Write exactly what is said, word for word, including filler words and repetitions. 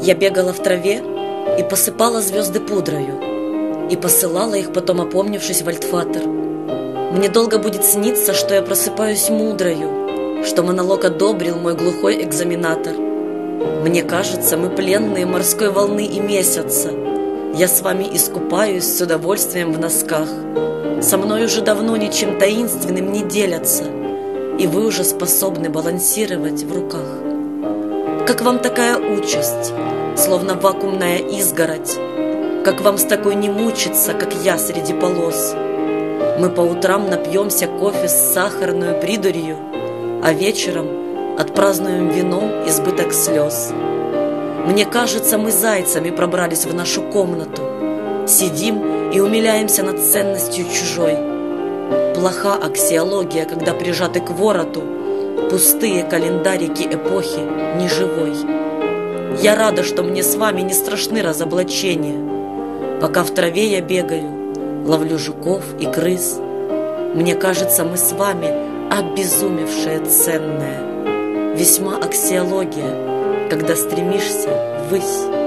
Я бегала в траве и посыпала звезды пудрою, и посылала их потом, опомнившись, в альтфатер. Мне долго будет сниться, что я просыпаюсь мудрою, что монолог одобрил мой глухой экзаменатор. Мне кажется, мы пленные морской волны и месяца. Я с вами искупаюсь с удовольствием в носках. Со мной уже давно ничем таинственным не делятся, и вы уже способны балансировать в руках. Как вам такая участь, словно вакуумная изгородь? Как вам с такой не мучиться, как я среди полос? Мы по утрам напьемся кофе с сахарной придурью, а вечером отпразднуем вином избыток слез. Мне кажется, мы зайцами пробрались в нашу комнату, сидим и умиляемся над ценностью чужой. Плоха аксиология, когда прижаты к вороту пустые календарики эпохи неживой. Я рада, что мне с вами не страшны разоблачения. Пока в траве я бегаю, ловлю жуков и крыс. Мне кажется, мы с вами обезумевшее ценное. Весьма аксиология, когда стремишься ввысь.